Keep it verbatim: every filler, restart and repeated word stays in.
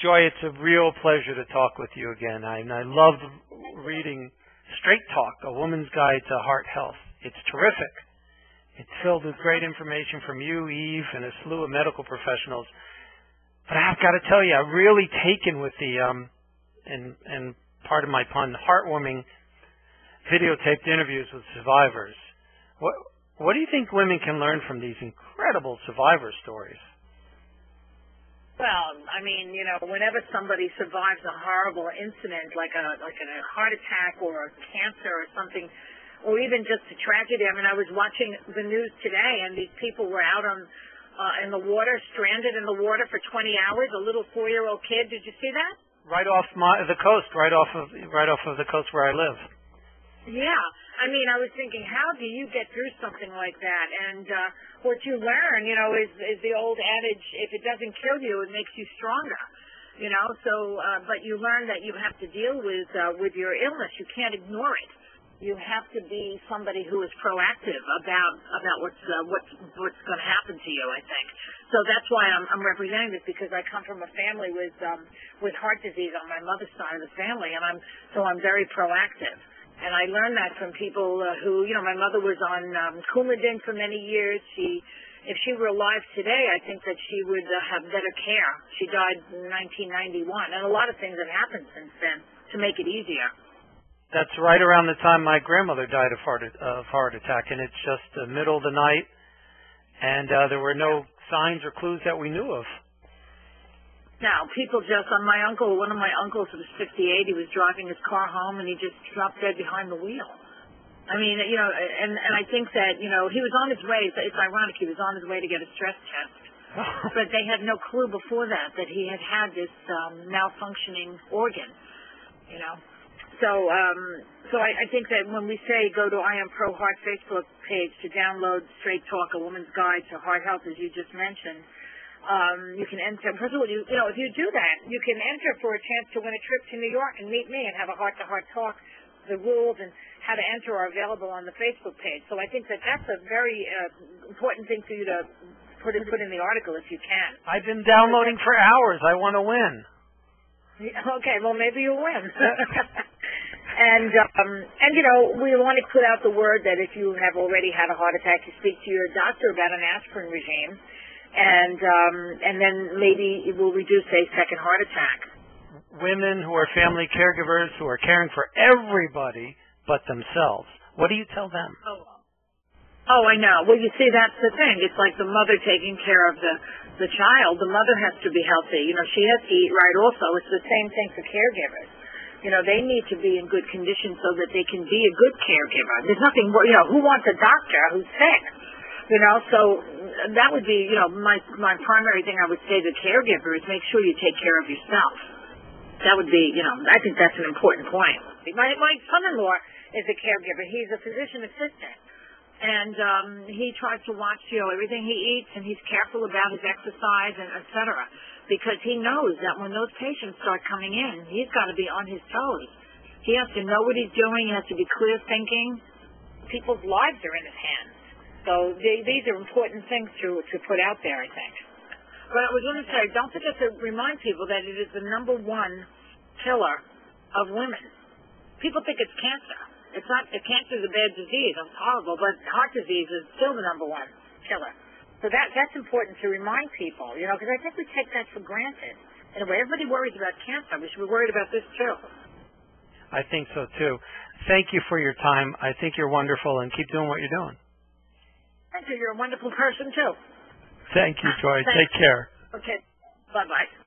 Joy, it's a real pleasure to talk with you again. I, and I love reading Straight Talk, A Woman's Guide to Heart Health. It's terrific. It's filled with great information from you, Eve, and a slew of medical professionals. But I've got to tell you, I'm really taken with the, um, and, and pardon my pun, heartwarming videotaped interviews with survivors. What, what do you think women can learn from these incredible survivor stories? Well, I mean, you know, whenever somebody survives a horrible incident like a like a heart attack or a cancer or something, or even just a tragedy. I mean, I was watching the news today, and these people were out on uh, in the water, stranded in the water for twenty hours. A little four-year-old kid. Did you see that? Right off my, the coast, right off of right off of the coast where I live. Yeah. I mean, I was thinking, how do you get through something like that? And uh, what you learn, you know, is, is the old adage, if it doesn't kill you, it makes you stronger. You know, so, uh, but you learn that you have to deal with uh, with your illness. You can't ignore it. You have to be somebody who is proactive about about what's uh, what's what's going to happen to you, I think. So that's why I'm, I'm representing this, because I come from a family with um, with heart disease on my mother's side of the family, and I'm so I'm very proactive. And I learned that from people uh, who, you know, my mother was on um, Coumadin for many years. She, if she were alive today, I think that she would uh, have better care. She died in nineteen ninety-one, and a lot of things have happened since then to make it easier. That's right around the time my grandmother died of heart, of heart attack, and it's just the middle of the night, and uh, there were no signs or clues that we knew of. Now, people just, on my uncle, one of my uncles was fifty-eight, he was driving his car home, and he just dropped dead behind the wheel. I mean, you know, and, and I think that, you know, he was on his way, it's, it's ironic, he was on his way to get a stress test, but they had no clue before that that he had had this um, malfunctioning organ, you know. So, um, so I, I think that when we say go to I Am Pro Heart Facebook page to download Straight Talk, A Woman's Guide to Heart Health, as you just mentioned, um, you can enter. First of all, you, you know, if you do that, you can enter for a chance to win a trip to New York and meet me and have a heart-to-heart talk. The rules and how to enter are available on the Facebook page. So I think that that's a very uh, important thing for you to put in, put in the article if you can. I've been downloading for hours. I want to win. Okay, well, maybe you'll win. And, um, and you know, we want to put out the word that if you have already had a heart attack, you speak to your doctor about an aspirin regime, and um, and then maybe it will reduce a second heart attack. Women who are family caregivers who are caring for everybody but themselves, what do you tell them? Oh, oh I know. Well, you see, that's the thing. It's like the mother taking care of the, the child. The mother has to be healthy. You know, she has to eat right also. It's the same thing for caregivers. You know, they need to be in good condition so that they can be a good caregiver. There's nothing, you know, who wants a doctor who's sick? You know, so that would be, you know, my my primary thing I would say to caregivers, make sure you take care of yourself. That would be, you know, I think that's an important point. My, my son-in-law is a caregiver. He's a physician assistant. And um, he tries to watch, you know, everything he eats, and he's careful about his exercise, and et cetera, because he knows that when those patients start coming in, he's got to be on his toes. He has to know what he's doing. He has to be clear thinking. People's lives are in his hands. So they, these are important things to, to put out there, I think. But I was going to say, don't forget to remind people that it is the number one killer of women. People think it's cancer. It's not, cancer is a bad disease. It's horrible, but heart disease is still the number one killer. So that that's important to remind people, you know, because I think we take that for granted. In a way, everybody worries about cancer. We should be worried about this, too. I think so, too. Thank you for your time. I think you're wonderful, and keep doing what you're doing. Thank you. You're a wonderful person, too. Thank you, Joy. Thanks. Take care. Okay. Bye-bye.